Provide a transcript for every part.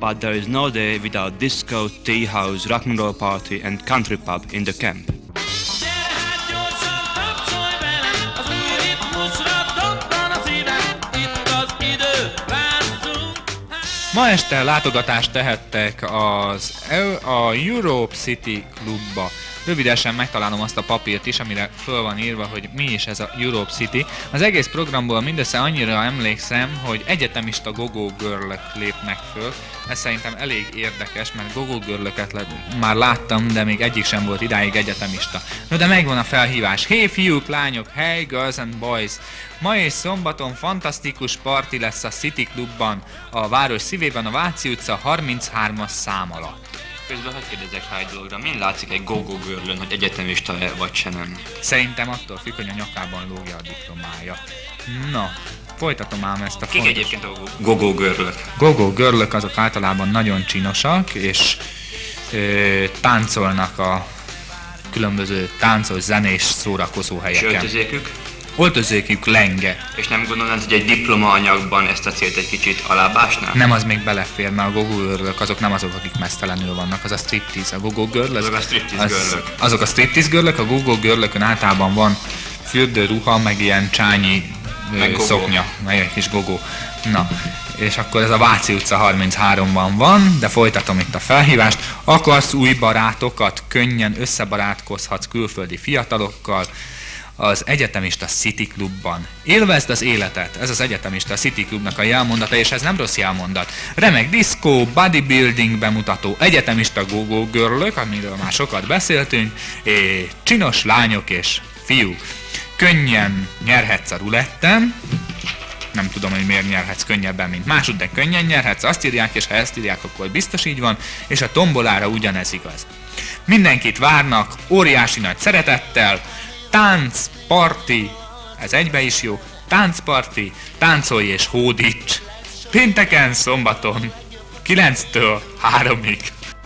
but there is no day without disco, tea house, rock and roll party and country pub in the camp. Ma este látogatást tehettek a Europe City klubba. Rövidesen megtalálom azt a papírt is, amire föl van írva, hogy mi is ez a Europe City. Az egész programból mindössze annyira emlékszem, hogy egyetemista go-go girl-ök lépnek föl. Ez szerintem elég érdekes, mert go-go girl-öket már láttam, de még egyik sem volt idáig egyetemista. No, de megvan a felhívás. Hey fiúk, lányok, hey girls and boys! Ma és szombaton fantasztikus parti lesz a City Clubban, a város szívében, a Váci utca 33-as szám alatt. Közben hadd kérdezek rá egy dologra, min látszik egy go-go girl-ön, hogy egyetemista-e vagy se nem? Szerintem attól függ, hogy a nyakában lógja a diplomája. Na, folytatom ám ezt a Kik egyébként a go-go girl-ök? Go-go girl-ök azok általában nagyon csinosak, és táncolnak a különböző táncos, zenés szórakozó helyeken. És öltözékük? Öltözékük lenge. És nem gondolnád, hogy egy diplomaanyagban ezt a célt egy kicsit alábbásná? Nem, az még belefér, mert a go-go girl-ök azok nem azok, akik mesztelenül vannak, az a striptease. A go-go girl, azok a striptease girl-ök. Azok a striptease girl-ök, a go-go girl-ökön általában van fürdőruha, meg ilyen csányi szoknya, meg egy kis go-go. Na, és akkor ez a Váci utca 33-ban van, de folytatom itt a felhívást. Akarsz új barátokat, könnyen összebarátkozhatsz külföldi fiatalokkal, az egyetemista City Clubban. Élvezd az életet, ez az egyetemista City Clubnak a jelmondata, és ez nem rossz jelmondat. Remek diszkó, bodybuilding bemutató, egyetemista go-go girl-ök, amiről már sokat beszéltünk, és csinos lányok és fiúk. Könnyen nyerhetsz a ruletten, nem tudom, hogy miért nyerhetsz könnyebben, mint másod, de könnyen nyerhetsz, azt írják, és ha ezt írják, akkor biztos így van, és a tombolára ugyanez igaz. Mindenkit várnak, óriási nagy szeretettel, tánc, parti, ez egybe is jó, táncparti, táncolj és hódíts. Pénteken, szombaton, 9-től 3-ig.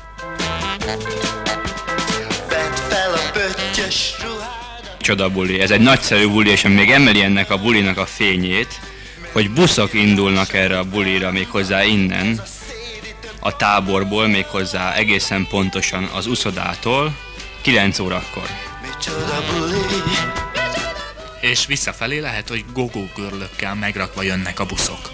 Csoda buli, ez egy nagyszerű buli, és még emeli ennek a bulinak a fényét, hogy buszok indulnak erre a bulira méghozzá innen, a táborból, méghozzá egészen pontosan az uszodától, 9 órakor. És visszafelé lehet, hogy go-go girl-ökkel megrakva jönnek a buszok.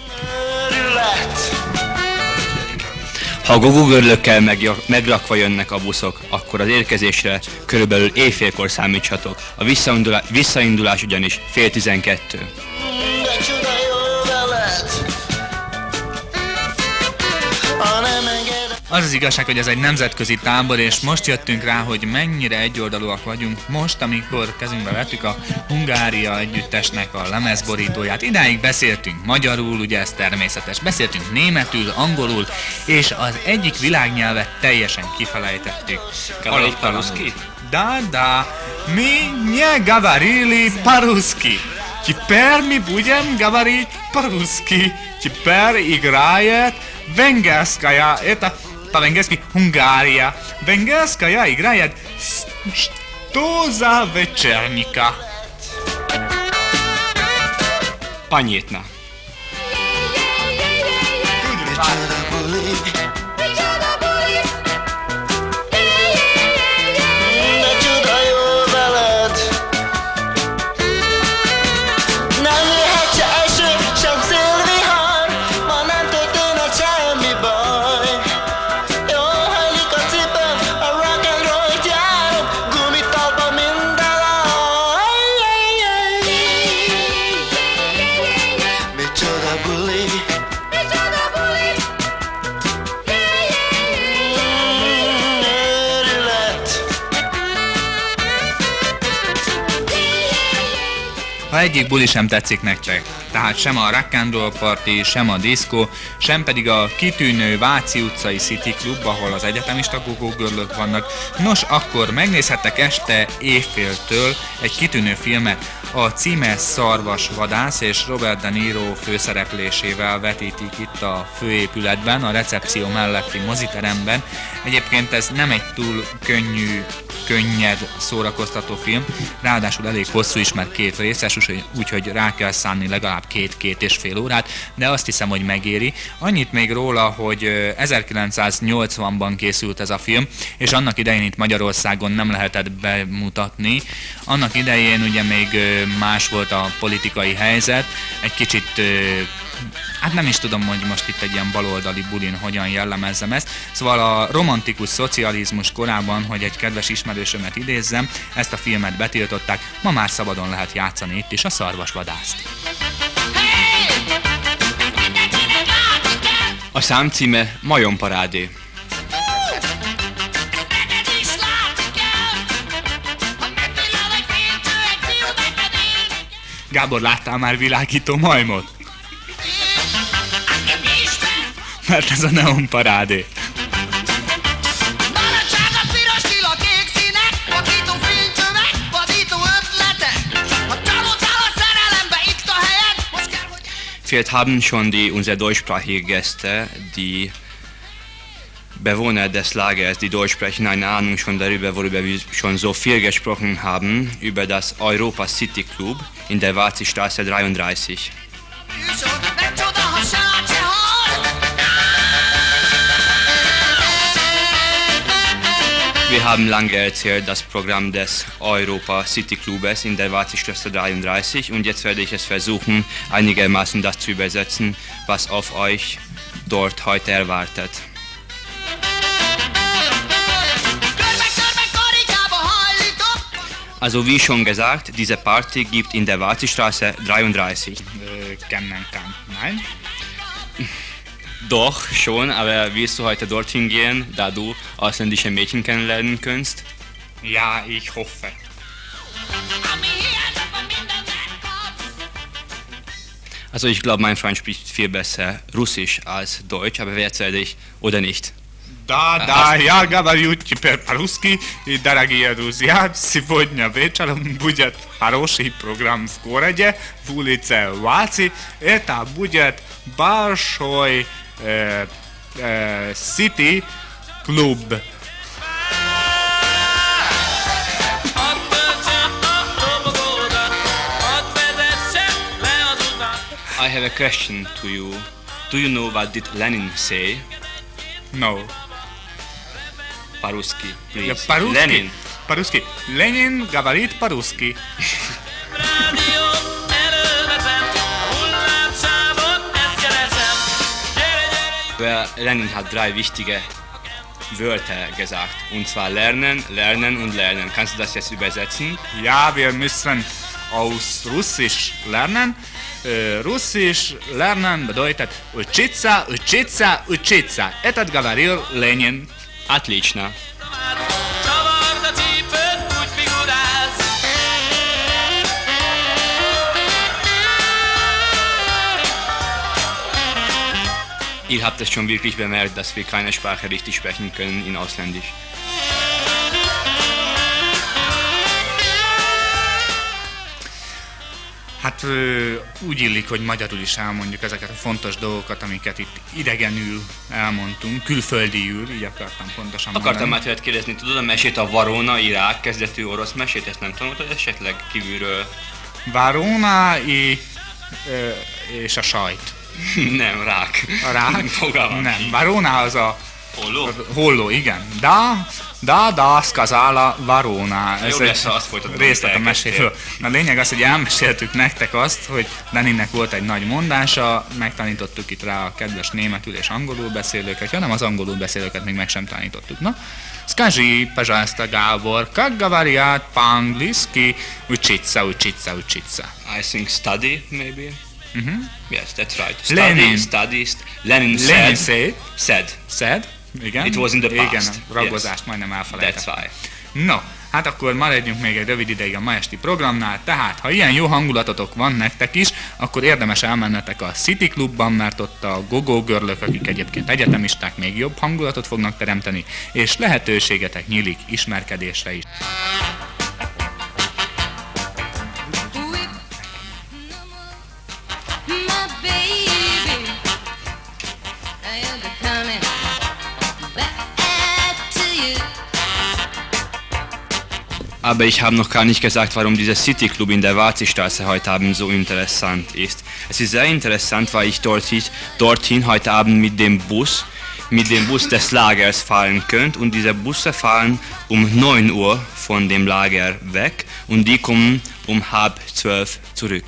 Ha a go-go girl-ökkel megrakva jönnek a buszok, akkor az érkezésre körülbelül éjfélkor számítsatok. A visszaindulás ugyanis 11:30. Az az igazság, hogy ez egy nemzetközi tábor, és most jöttünk rá, hogy mennyire egyoldalúak vagyunk most, amikor kezünkbe vettük a Hungária együttesnek a lemezborítóját. Idáig beszéltünk magyarul, ugye ez természetes, beszéltünk németül, angolul, és az egyik világnyelvet teljesen kifelejtettük. Говорить по-русски? Да, мы не говорили по-русски. Теперь мы будем говорить по-русски. Теперь играет венгерская, это по-венгерски Hungária. Венгерская играет «Что за вечерника?» Panyétna. Ha egyik buli sem tetszik nektek, tehát sem a rock and roll party, sem a diszkó, sem pedig a kitűnő Váci utcai City Club, ahol az egyetemista go-go girl-ök vannak, nos, akkor megnézhettek este éjféltől egy kitűnő filmet. A címe Szarvasvadász, és Robert De Niro főszereplésével vetítik itt a főépületben, a recepció melletti moziteremben. Egyébként ez nem egy túl könnyed, szórakoztató film, ráadásul elég hosszú is, mert 2 részes, úgyhogy rá kell szánni legalább 2-2,5 órát, de azt hiszem, hogy megéri. Annyit még róla, hogy 1980-ban készült ez a film, és annak idején itt Magyarországon nem lehetett bemutatni. Annak idején ugye még más volt a politikai helyzet, egy kicsit hát nem is tudom, hogy most itt egy ilyen baloldali bulin hogyan jellemezzem ezt. Szóval a romantikus szocializmus korában, hogy egy kedves ismerősömet idézzem, ezt a filmet betiltották, ma már szabadon lehet játszani itt is a Szarvasvadászt. A szám címe Majomparádé. Gábor, láttál már világító majmot? Mert ez a Neon Parádé. Vielleicht haben schon unsere deutschsprachigen Gäste, die Bewohner des Lagers, die Deutsch sprechen, eine Ahnung schon darüber, worüber wir schon so viel gesprochen haben, über das Europa City Club in der Váci-Straße 33. Wir haben lange erzählt, das Programm des Europa City Clubes in der Váci-Straße 33, und jetzt werde ich es versuchen, einigermaßen das zu übersetzen, was auf euch dort heute erwartet. Also wie schon gesagt, diese Party gibt in der Váci-Straße 33. Nein? Doch, schon, aber willst du heute dorthin gehen, da du ausländische Mädchen kennenlernen kannst? Ja, ich hoffe. Also ich glaube, mein Freund spricht viel besser Russisch als Deutsch, aber jetzt werde ich, oder nicht? Да, я говорю теперь по-русски, и, дорогие друзья, сегодня вечером будет хороший программ в городе, в улице Váci. Это будет большой City Club. I have a question to you. Do you know what did Lenin say? No. По-русски, please. По-русски? Lenin. По-русски. Ленин говорит по-русски. Lenin hat 3 wichtige Wörter gesagt. Und zwar lernen, lernen und lernen. Kannst du das jetzt übersetzen? Ja, wir müssen aus Russisch lernen. Russisch lernen bedeutet учиться, учиться, учиться. Этот говорил Ленин. Отлично. Ihr habt es schon wirklich bemerkt, dass wir keine Sprache richtig sprechen können in Ausländisch. Hát úgy illik, hogy magyarul is elmondjuk ezeket a fontos dolgokat, amiket itt idegenül elmondtunk, külföldiül, így akartam pontosan mondani. Akartam már tőled kérdezni, tudod a mesét, a Varona, Irák kezdetű orosz mesét, ezt nem tanultad esetleg kívülről? Varona és a sajt. Nem, rák. A rák? Fogalmam. Nem, Varona az a Holló? Holló, igen. Da, сказала Varona. Jó lesz, ha azt folytatod, részlet a meséről. A lényeg az, hogy elmeséltük nektek azt, hogy Leninnek volt egy nagy mondása, megtanítottuk itt rá a kedves németül és angolul beszélőket, hanem az angolul beszélőket még meg sem tanítottuk. Na, скажи, пожалуйста, Gábor, как говорят по-английски учиться, учиться, учиться? I think study, maybe? Mm-hmm. Yes, that's right. Lenin. Lenin said. Igen. It was in the past. Igen, a ragozást yes. Majdnem elfelejtettem. That's why. No, hát akkor maradjunk még egy rövid ideig a ma esti programnál, tehát ha ilyen jó hangulatotok van nektek is, akkor érdemes elmennetek a City Clubban, mert ott a Go-Go Girl-ök, akik egyébként egyetemisták, még jobb hangulatot fognak teremteni, és lehetőségetek nyílik ismerkedésre is. Aber ich habe noch gar nicht gesagt, warum dieser City Club in der Váci-Straße heute Abend so interessant ist. Es ist sehr interessant, weil ich dorthin heute Abend mit dem Bus des Lagers fahren könnt und diese Busse fahren um 9 Uhr von dem Lager weg und die kommen um 11:30 zurück.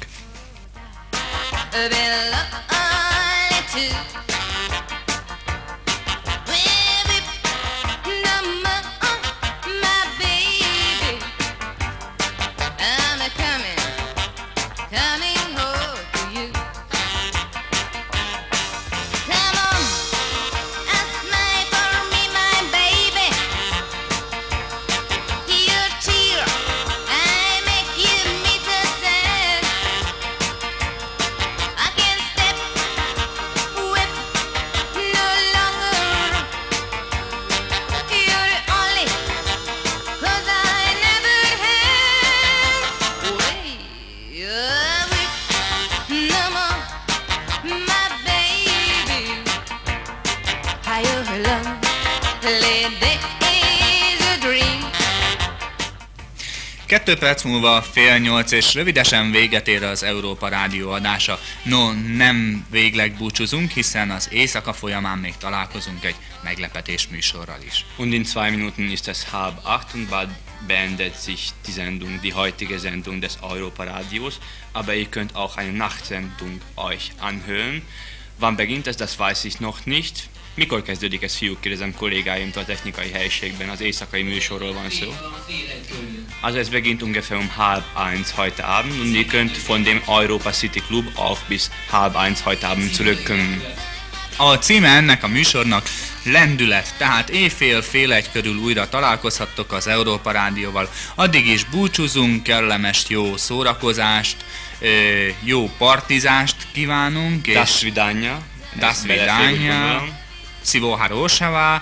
Kettő perc múlva 7:30 és rövidesen véget ér az Európa Rádió adása. No, nem végleg búcsúzunk, hiszen az éjszaka folyamán még találkozunk egy meglepetés műsorral is. Und in 2 Minuten ist es 7:30 und bald beendet sich die heutige Sendung des Europa Radios, aber ihr könnt auch eine Nachtsendung euch anhören. Wann beginnt es, das weiß ich noch nicht. Mikor kezdődik ez, fiúk? Kérdezem kollégáimtól a technikai helyiségben. Az éjszakai műsorról van szó. Also es beginnt ungefähr um 12:30 heute Abend und ihr könnt von dem Europa City Club auch bis 12:30 heute Abend zurückkommen. A címe ennek a műsornak Lendület, tehát éjfél, fél egy körül újra találkozhattok az Európa Rádióval. Addig is búcsúzunk, kellemes jó szórakozást, jó partizást kívánunk. Das Vidanya. Das Vidanya. Szivó Harósevá,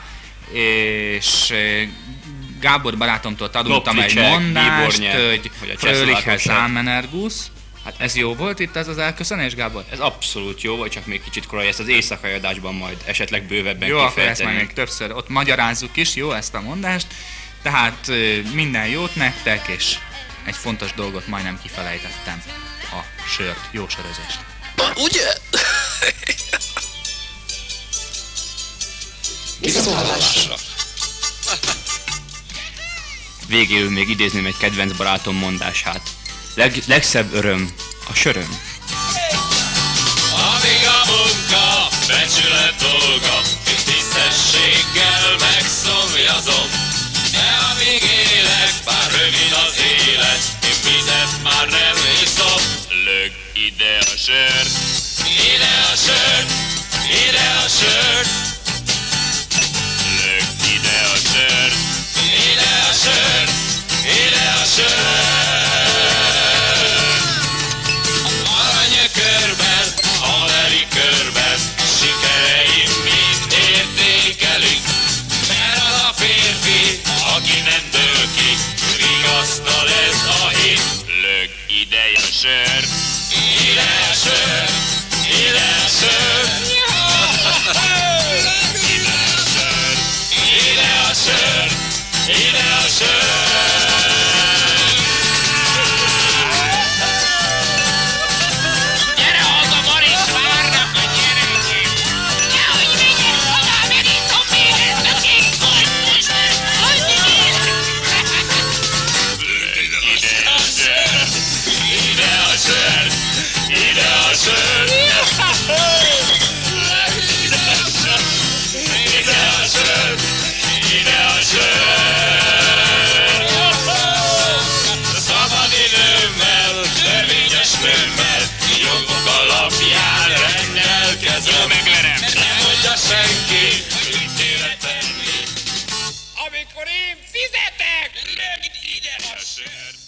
és Gábor barátomtól tanultam egy mondást, hogy Fröhliches Amenergus. Hát ez jó volt itt ez az elköszönés, Gábor? Ez abszolút jó, vagy csak még kicsit korai, ezt az éjszakai adásban majd esetleg bővebben jó, akkor ezt majd még többször ott magyarázzuk is, jó, ezt a mondást. Tehát minden jót nektek, és egy fontos dolgot majdnem kifelejtettem, a sört, jó sörözést. Ugye? Viszontlátásra! Végéül még idézném egy kedvenc barátom mondását. Legszebb öröm a söröm. Amíg a munka becsület dolga, én tisztességgel megszomjazom. De amíg élek, bár rövid az élet, én vizet már nem iszom. Lög ide a sört, ide a sört, ide a sört. Lög ide a sört, ide a sört, ide a sört. Aranyökörben, haveri körben, sikereim mind értékelünk. Mert az a férfi, aki nem dől ki, vigasztal ez a hit. Lög ide a sört, ide a sört, ide a sört. Ide a sört, ide a sört. Gyere haza, Maris, várnak a gyerekek. Nehogy menjen haza, megítom még ezt a két kortos. Ide a sört, ide a sört, ide a sört. Ide a sört, ide a sört. Szabad időmmel, törvényes nőmmel, jogok alapján rendelkezem. Nem mondja senki, mit tőle tenni. Amikor én fizetek, lögd ide a sört.